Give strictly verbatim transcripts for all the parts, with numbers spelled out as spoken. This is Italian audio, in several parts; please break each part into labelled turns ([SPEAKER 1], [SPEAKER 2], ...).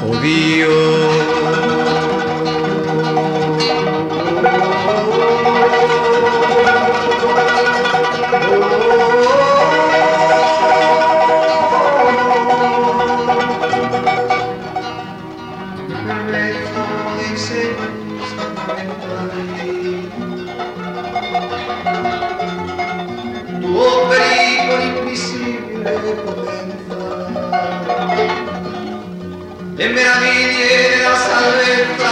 [SPEAKER 1] oh Dio.
[SPEAKER 2] Le meraviglie della salvezza,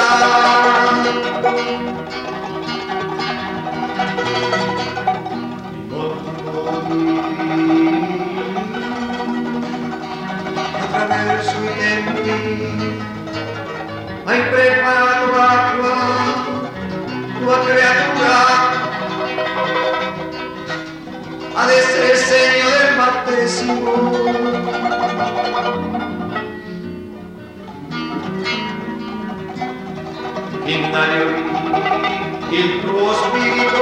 [SPEAKER 2] attraverso i tempi hai preparato l'acqua, tua creatura, ad essere il segno del battesimo. Inali il tuo spirito,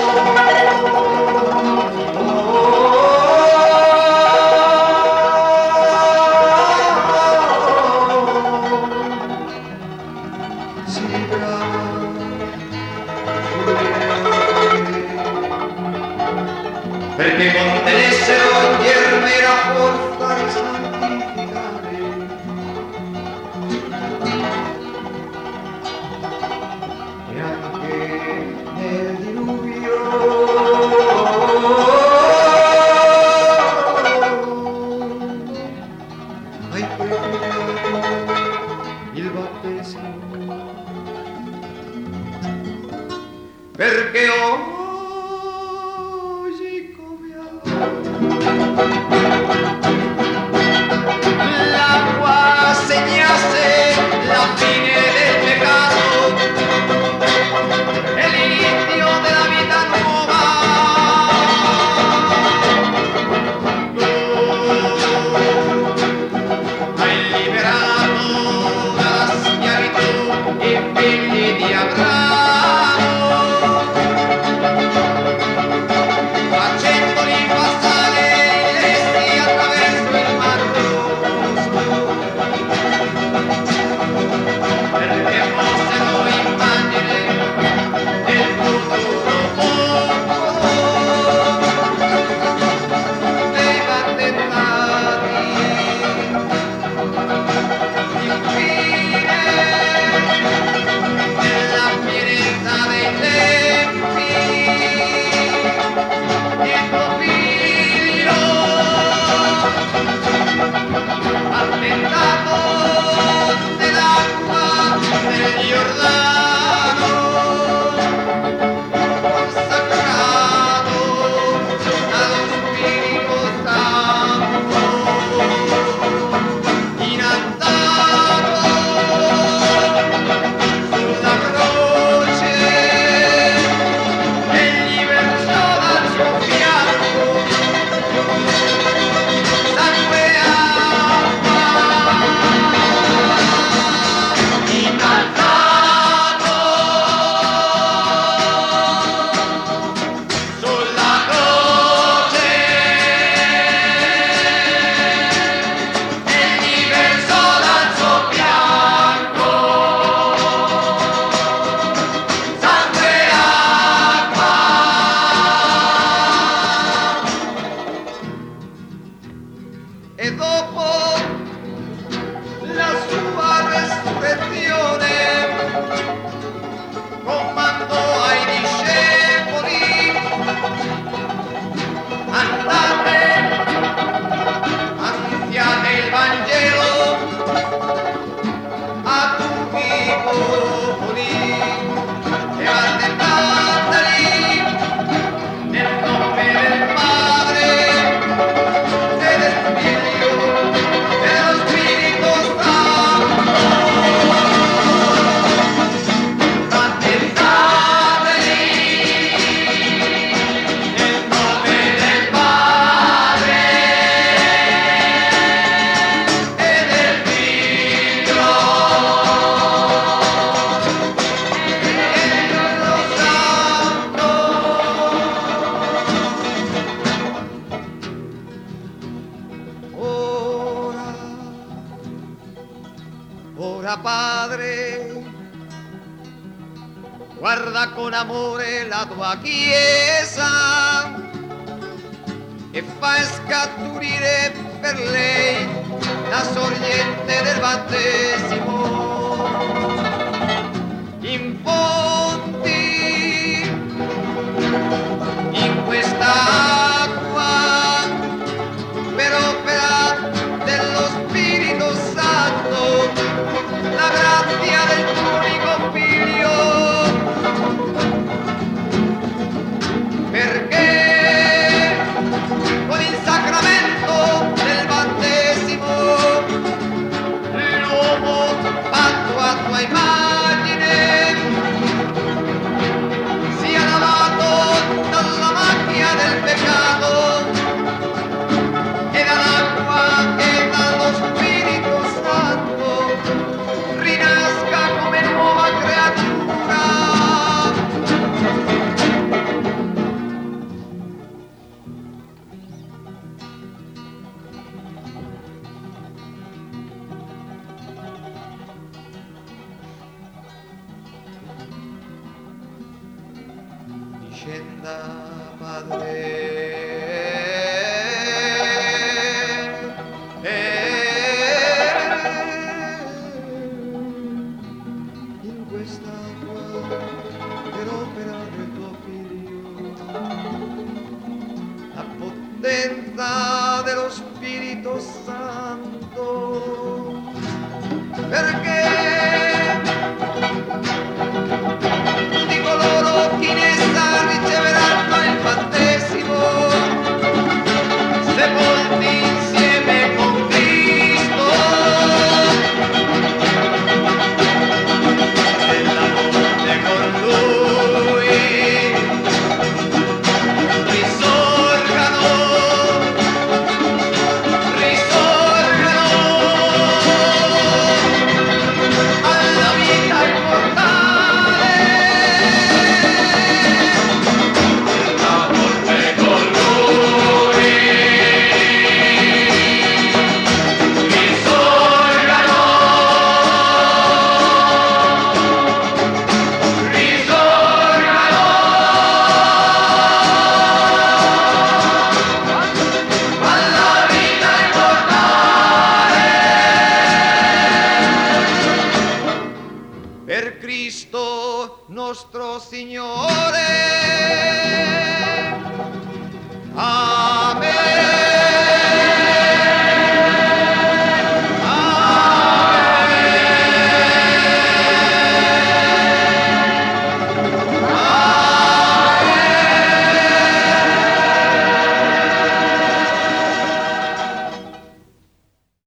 [SPEAKER 2] si librava perché contenessero in germe la forza di santificare. E anche nel diluvio hai preparato il battesimo, perché oggi come l'acqua segnasse la fine del peccato e l'inizio della vita nuova. Tu hai liberato dalla schiavitù i figli di Abramo, facendoli passare illesi attraverso il mar rosso, perché fossero immagine del futuro mondo dei battezzati. Infine, nella pienezza dei tempi, il tuo figlio ha tentato nell'acqua del Giordano, consacrato dallo Spirito Santo, innalzato sulla croce, egli versò dal suo fianco sangue e acqua, innalzato sulla croce, egli versò dal suo fianco sangue e acqua. E dopo la sua resurrezione comandò ai discepoli: andate, annunziate il Vangelo a tutti i popoli e battezzateli nel nome del Padre e del Figlio e dello Spirito Santo.
[SPEAKER 1] Ora Padre, guarda con amore la tua Chiesa e fa scaturire per lei la sorgente del battesimo. In fonti, in questa acqua, per opera dello Spirito Santo, la grazia del tuo unico Figlio, perché con il sacramento del battesimo l'uomo fatto a tua immagine sia lavato dalla macchia del peccato e dall'acqua e dallo Spirito Santo rinasca come nuova creatura. Discenda, Padre, in quest'acqua per opera del tuo Figlio, la potenza dello Spirito Santo, perché tutti coloro che in essa riceveranno il battesimo, sepolti insieme con Cristo, nella morte con Lui, risorgano, risorgano alla vita immortale. La morte con Lui, risorgano, risorgano alla vita immortale. Per Cristo nostro Signore.